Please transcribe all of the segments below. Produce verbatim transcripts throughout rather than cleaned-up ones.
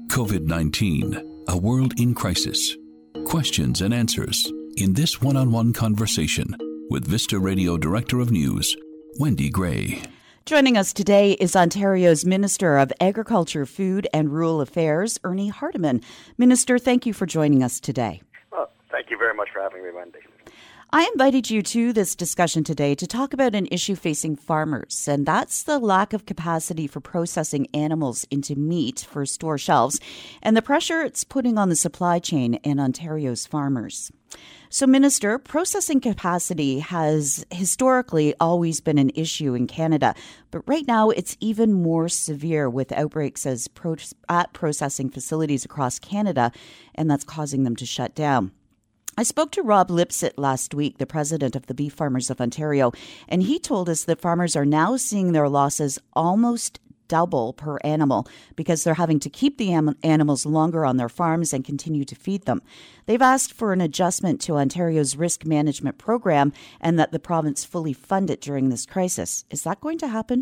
COVID nineteen, a world in crisis. Questions and answers in this one-on-one conversation with Vista Radio Director of News, Wendy Gray. Joining us today is Ontario's Minister of Agriculture, Food and Rural Affairs, Ernie Hardeman. Minister, thank you for joining us today. Well, thank you very much for having me, Wendy. I invited you to this discussion today to talk about an issue facing farmers, and that's the lack of capacity for processing animals into meat for store shelves and the pressure it's putting on the supply chain and Ontario's farmers. So, Minister, processing capacity has historically always been an issue in Canada, but right now it's even more severe with outbreaks as pro- at processing facilities across Canada, and that's causing them to shut down. I spoke to Rob Lipsett last week, the president of the Beef Farmers of Ontario, and he told us that farmers are now seeing their losses almost double per animal because they're having to keep the am- animals longer on their farms and continue to feed them. They've asked for an adjustment to Ontario's risk management program and that the province fully fund it during this crisis. Is that going to happen?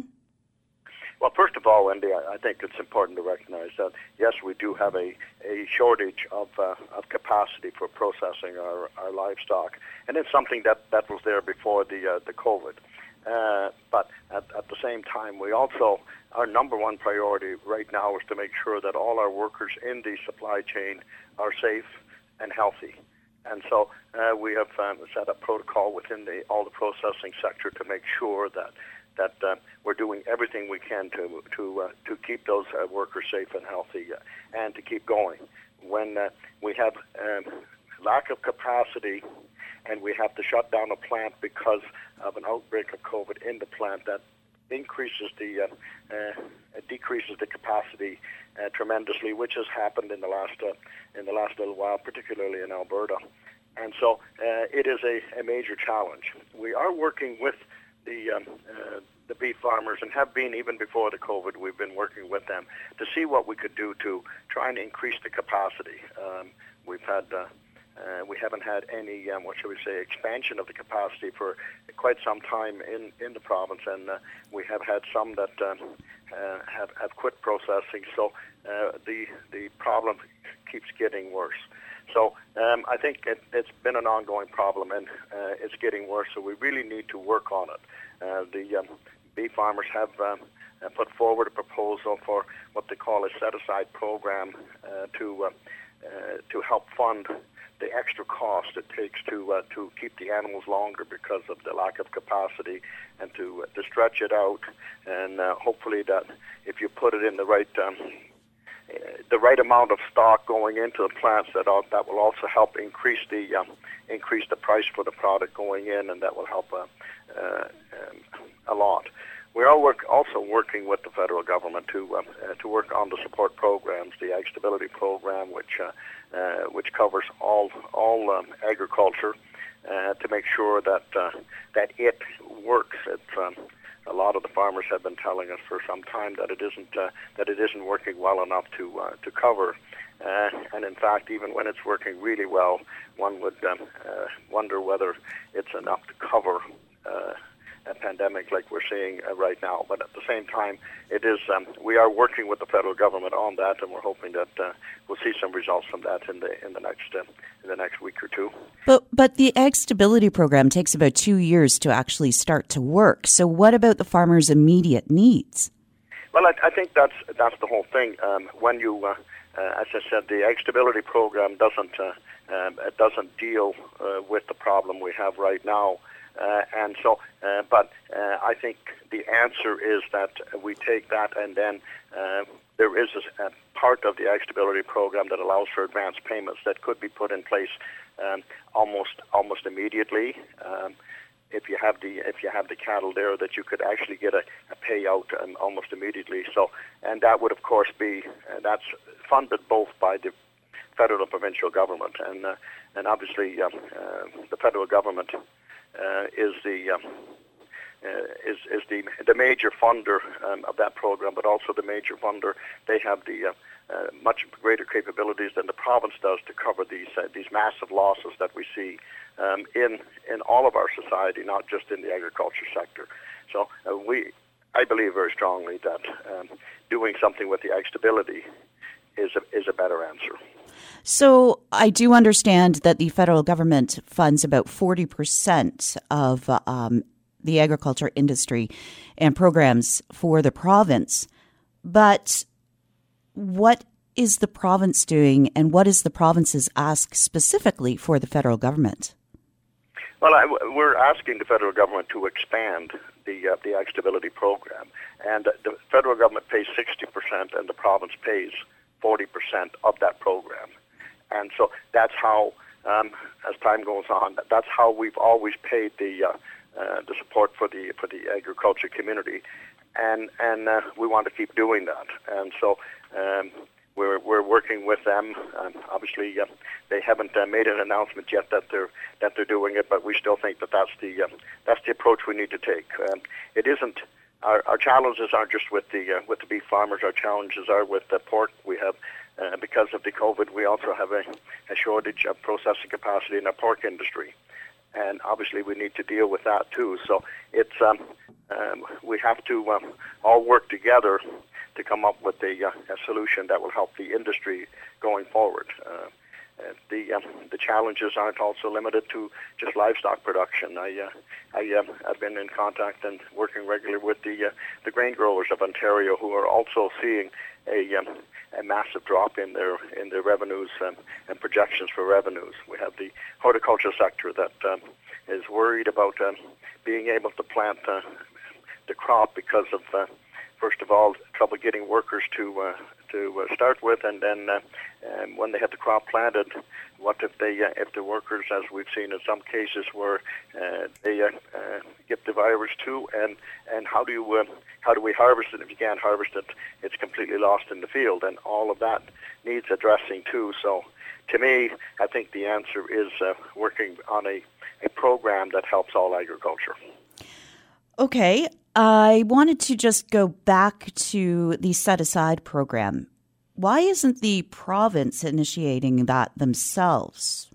Well, first of all, Wendy, I think it's important to recognize that, yes, we do have a, a shortage of uh, of capacity for processing our, our livestock, and it's something that, that was there before the uh, the COVID. Uh, but at, at the same time, we also, our number one priority right now is to make sure that all our workers in the supply chain are safe and healthy. And so uh, we have um, set up protocol within the all the processing sector to make sure that that uh, we're doing everything we can to to uh, to keep those uh, workers safe and healthy uh, and to keep going. When uh, we have um, lack of capacity and we have to shut down a plant because of an outbreak of COVID in the plant, that increases the uh, uh, decreases the capacity uh, tremendously, which has happened in the last uh, in the last little while, particularly in Alberta. And so uh, it is a, a major challenge. We are working with the um, uh, the beef farmers, and have been even before the COVID. We've been working with them to see what we could do to try and increase the capacity. Um, we've had uh, uh, we haven't had any um, what shall we say expansion of the capacity for quite some time in, in the province, and uh, we have had some that um, uh, have have quit processing. So uh, the the problem keeps getting worse. So um, I think it, it's been an ongoing problem, and uh, it's getting worse, so we really need to work on it. Uh, the um, beef farmers have um, uh, put forward a proposal for what they call a set-aside program uh, to uh, uh, to help fund the extra cost it takes to uh, to keep the animals longer because of the lack of capacity, and to, uh, to stretch it out, and uh, hopefully that if you put it in the right um, Uh, the right amount of stock going into the plants, that all, that will also help increase the um, increase the price for the product going in, and that will help uh, uh, um, a lot. We are work, also working with the federal government to um, uh, to work on the support programs, the Ag Stability Program, which uh, uh, which covers all all um, agriculture, uh, to make sure that uh, that it works. It's um, A lot of the farmers have been telling us for some time that it isn't uh, that it isn't working well enough to uh, to cover, uh, and in fact, even when it's working really well, one would um, uh, wonder whether it's enough to cover uh, a pandemic like we're seeing uh, right now. But at the same time, it is um, we are working with the federal government on that, and we're hoping that uh, we'll see some results from that in the in the next uh, in the next week or two. But but the Ag Stability Program takes about two years to actually start to work. So what about the farmers' immediate needs? Well, I, I think that's that's the whole thing. Um, when you, uh, uh, as I said, the Ag Stability Program doesn't uh, um, it doesn't deal uh, with the problem we have right now. Uh, and so, uh, but uh, I think the answer is that we take that, and then uh, there is a, a part of the Ag Stability Program that allows for advance payments that could be put in place um, almost almost immediately. Um, if you have the if you have the cattle there, that you could actually get a, a payout um, almost immediately. So, and that would of course be uh, that's funded both by the federal and provincial government, and uh, and obviously um, uh, the federal government uh, is the um, uh, is is the the major funder um, of that program, but also the major funder. They have the uh, uh, much greater capabilities than the province does to cover these uh, these massive losses that we see um, in in all of our society, not just in the agriculture sector. So uh, we, I believe very strongly that um, doing something with the Ag Stability is is better answer. So I do understand that the federal government funds about forty percent of um, the agriculture industry and programs for the province. But what is the province doing, and what is the province's ask specifically for the federal government? Well, I, we're asking the federal government to expand the uh, the Ag Stability Program, and the federal government pays sixty percent, and the province pays forty percent of that program. And so that's how, um, as time goes on, that's how we've always paid the uh, uh, the support for the for the agriculture community, and and uh, we want to keep doing that. And so um, we're we're working with them. Um, obviously, uh, they haven't uh, made an announcement yet that they're that they're doing it, but we still think that that's the uh, that's the approach we need to take. Um, it isn't. Our, our challenges aren't just with the uh, with the beef farmers. Our challenges are with the pork. We have. Uh, because of the COVID, we also have a, a shortage of processing capacity in our pork industry, and obviously we need to deal with that too. So it's um, um, we have to um, all work together to come up with a, uh, a solution that will help the industry going forward. Uh, uh, the um, the challenges aren't also limited to just livestock production. I uh, I um, I've been in contact and working regularly with the uh, the grain growers of Ontario, who are also seeing a um, a massive drop in their in their revenues um, and projections for revenues. We have the horticulture sector that um, is worried about um, being able to plant uh, the crop because of, uh, first of all, trouble getting workers to uh, to uh, start with, and then uh, um, when they have the crop planted, what if they uh, if the workers, as we've seen in some cases, where uh, they uh, uh, get the virus too, and and how do you uh, how do we harvest it? If you can't harvest it, it's completely lost in the field, and all of that needs addressing too. So, to me, I think the answer is uh, working on a, a program that helps all agriculture. Okay, I wanted to just go back to the set-aside program. Why isn't the province initiating that themselves?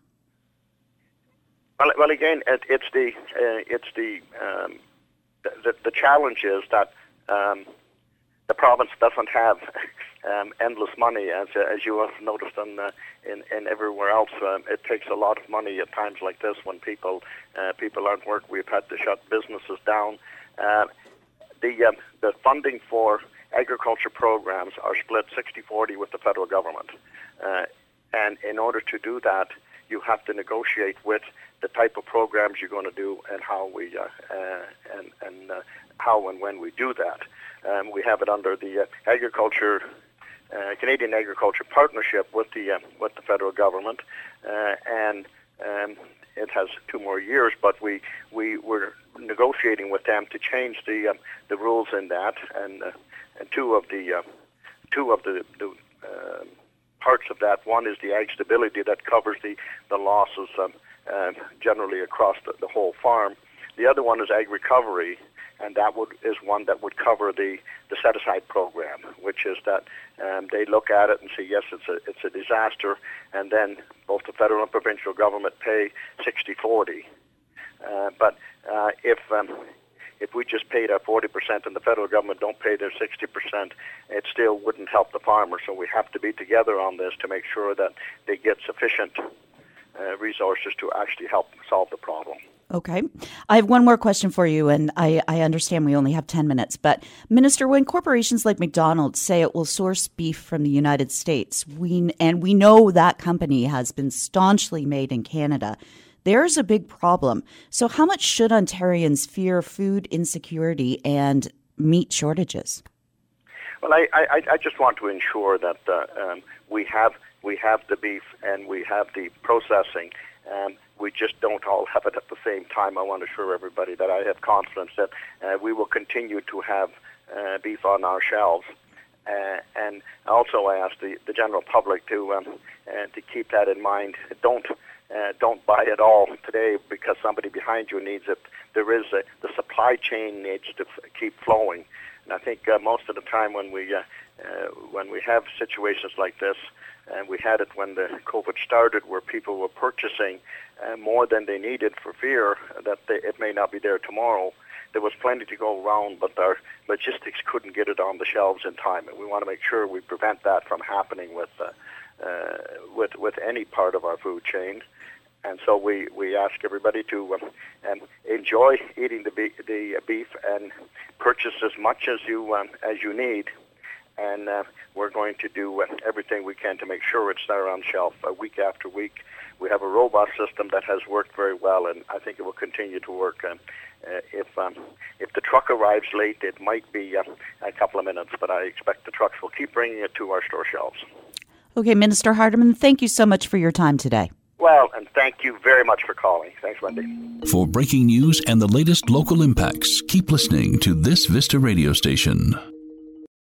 Well, well, again, it, it's the uh, it's the, um, the the challenge is that um, the province doesn't have um, endless money, as as you have noticed in uh, in, in everywhere else. Um, it takes a lot of money at times like this when people uh, people aren't work. We've had to shut businesses down. Uh, the um, the funding for agriculture programs are split sixty forty with the federal government, uh, and in order to do that, you have to negotiate with the type of programs you're going to do and how we uh, uh, and and uh, how and when we do that. Um, we have it under the uh, agriculture uh, Canadian Agriculture Partnership with the uh, with the federal government, uh, and um, it has two more years. But we we were negotiating with them to change the uh, the rules in that, and uh, and two of the uh, two of the, the uh, parts of that. One is the ag stability that covers the the losses um, uh, generally across the, the whole farm. The other one is ag recovery, and that would is one that would cover the, the set-aside program, which is that um, they look at it and say, yes, it's a it's a disaster, and then both the federal and provincial government pay sixty forty. Uh, but uh, if um, if we just paid our forty percent and the federal government don't pay their sixty percent, it still wouldn't help the farmer. So we have to be together on this to make sure that they get sufficient uh, resources to actually help solve the problem. Okay. I have one more question for you, and I, I understand we only have ten minutes. But, Minister, when corporations like McDonald's say it will source beef from the United States, we and we know that company has been staunchly made in Canada, there's a big problem. So how much should Ontarians fear food insecurity and meat shortages? Well, I, I, I just want to ensure that uh, um, we have we have the beef and we have the processing. Um, we just don't all have it at the same time. I want to assure everybody that I have confidence that uh, we will continue to have uh, beef on our shelves. Uh, and also I ask the, the general public to um, uh, to keep that in mind. Don't uh, don't buy it all today because somebody behind you needs it. There is a, the supply chain needs to f- keep flowing. And I think uh, most of the time when we uh, uh, when we have situations like this, and we had it when the COVID started, where people were purchasing uh, more than they needed for fear that they, it may not be there tomorrow. There was plenty to go around, but our logistics couldn't get it on the shelves in time, and we want to make sure we prevent that from happening with uh, uh, with with any part of our food chain. And so we, we ask everybody to um, um, enjoy eating the beef, the beef and purchase as much as you um, as you need. And uh, we're going to do uh, everything we can to make sure it's there on shelf uh, week after week. We have a robust system that has worked very well, and I think it will continue to work. Um, uh, if um, if the truck arrives late, it might be uh, a couple of minutes, but I expect the trucks will keep bringing it to our store shelves. Okay, Minister Hardeman, thank you so much for your time today. Well, and thank you very much for calling. Thanks, Wendy. For breaking news and the latest local impacts, keep listening to this Vista radio station.